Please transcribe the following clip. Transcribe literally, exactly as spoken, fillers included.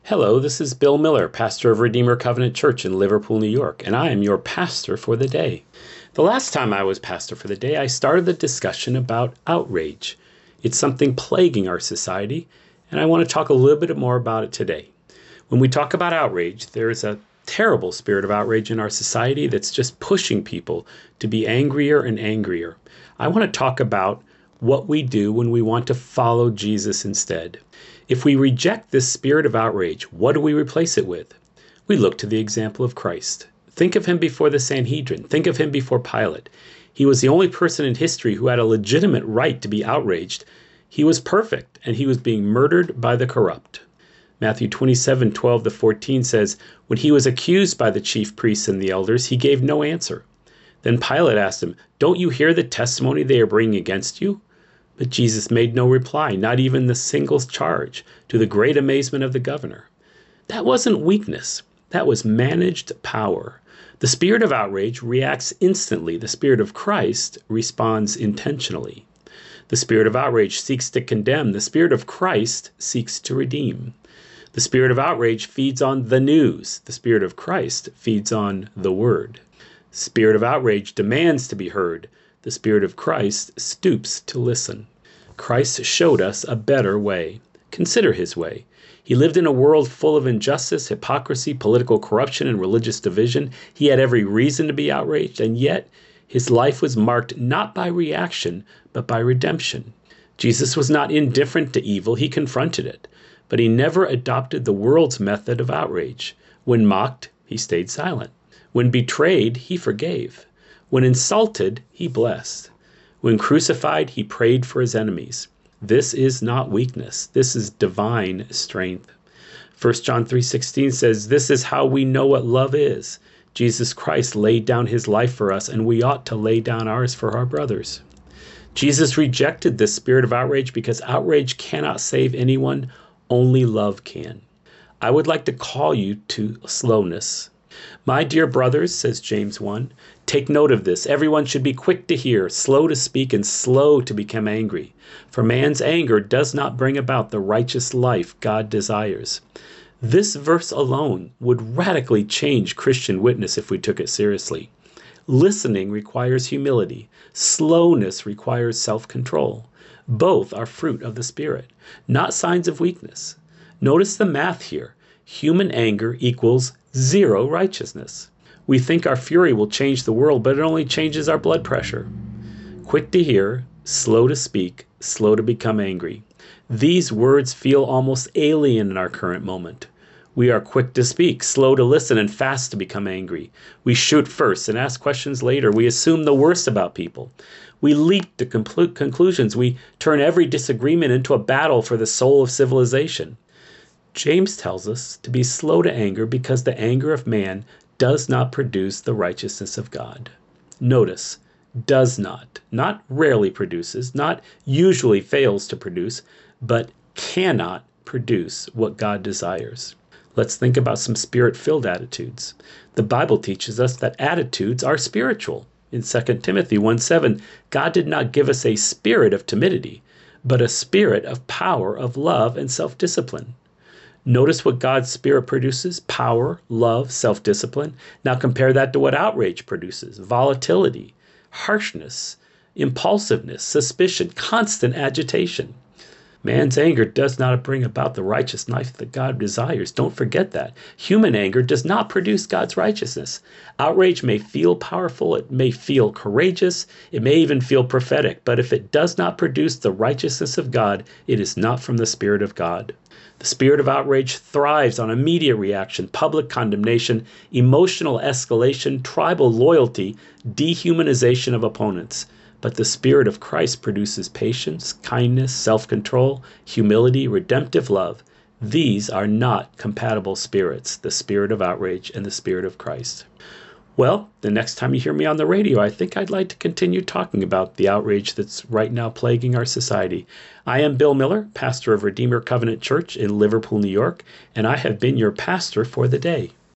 Hello, this is Bill Miller, pastor of Redeemer Covenant Church in Liverpool, New York, and I am your pastor for the day. The last time I was pastor for the day, I started the discussion about outrage. It's something plaguing our society, and I want to talk a little bit more about it today. When we talk about outrage, there is a terrible spirit of outrage in our society that's just pushing people to be angrier and angrier. I want to talk about what we do when we want to follow Jesus instead. If we reject this spirit of outrage, what do we replace it with? We look to the example of Christ. Think of him before the Sanhedrin. Think of him before Pilate. He was the only person in history who had a legitimate right to be outraged. He was perfect, and he was being murdered by the corrupt. Matthew twenty-seven, twelve to fourteen says, when he was accused by the chief priests and the elders, he gave no answer. Then Pilate asked him, don't you hear the testimony they are bringing against you? But Jesus made no reply, not even the single charge, to the great amazement of the governor. That wasn't weakness. That was managed power. The spirit of outrage reacts instantly. The spirit of Christ responds intentionally. The spirit of outrage seeks to condemn. The spirit of Christ seeks to redeem. The spirit of outrage feeds on the news. The spirit of Christ feeds on the word. The spirit of outrage demands to be heard. The spirit of Christ stoops to listen. Christ showed us a better way. Consider his way. He lived in a world full of injustice, hypocrisy, political corruption, and religious division. He had every reason to be outraged, and yet his life was marked not by reaction, but by redemption. Jesus was not indifferent to evil. He confronted it, but he never adopted the world's method of outrage. When mocked, he stayed silent. When betrayed, he forgave. When insulted, he blessed. When crucified, he prayed for his enemies. This is not weakness. This is divine strength. First John three sixteen says, this is how we know what love is. Jesus Christ laid down his life for us, and we ought to lay down ours for our brothers. Jesus rejected this spirit of outrage because outrage cannot save anyone. Only love can. I would like to call you to slowness. My dear brothers, says James one, take note of this. Everyone should be quick to hear, slow to speak, and slow to become angry. For man's anger does not bring about the righteous life God desires. This verse alone would radically change Christian witness if we took it seriously. Listening requires humility. Slowness requires self-control. Both are fruit of the Spirit, not signs of weakness. Notice the math here. Human anger equals zero righteousness. We think our fury will change the world, but it only changes our blood pressure. Quick to hear, slow to speak, slow to become angry. These words feel almost alien in our current moment. We are quick to speak, slow to listen, and fast to become angry. We shoot first and ask questions later. We assume the worst about people. We leap to conclu- conclusions. We turn every disagreement into a battle for the soul of civilization. James tells us to be slow to anger because the anger of man does not produce the righteousness of God. Notice, does not, not rarely produces, not usually fails to produce, but cannot produce what God desires. Let's think about some spirit-filled attitudes. The Bible teaches us that attitudes are spiritual. In Second Timothy one seven, God did not give us a spirit of timidity, but a spirit of power, of love, and self-discipline. Notice what God's Spirit produces: power, love, self-discipline. Now compare that to what outrage produces: volatility, harshness, impulsiveness, suspicion, constant agitation. Man's anger does not bring about the righteous life that God desires. Don't forget that. Human anger does not produce God's righteousness. Outrage may feel powerful, it may feel courageous, it may even feel prophetic, but if it does not produce the righteousness of God, it is not from the Spirit of God. The spirit of outrage thrives on immediate reaction, public condemnation, emotional escalation, tribal loyalty, dehumanization of opponents. But the Spirit of Christ produces patience, kindness, self-control, humility, redemptive love. These are not compatible spirits, the spirit of outrage and the Spirit of Christ. Well, the next time you hear me on the radio, I think I'd like to continue talking about the outrage that's right now plaguing our society. I am Bill Miller, pastor of Redeemer Covenant Church in Liverpool, New York, and I have been your pastor for the day.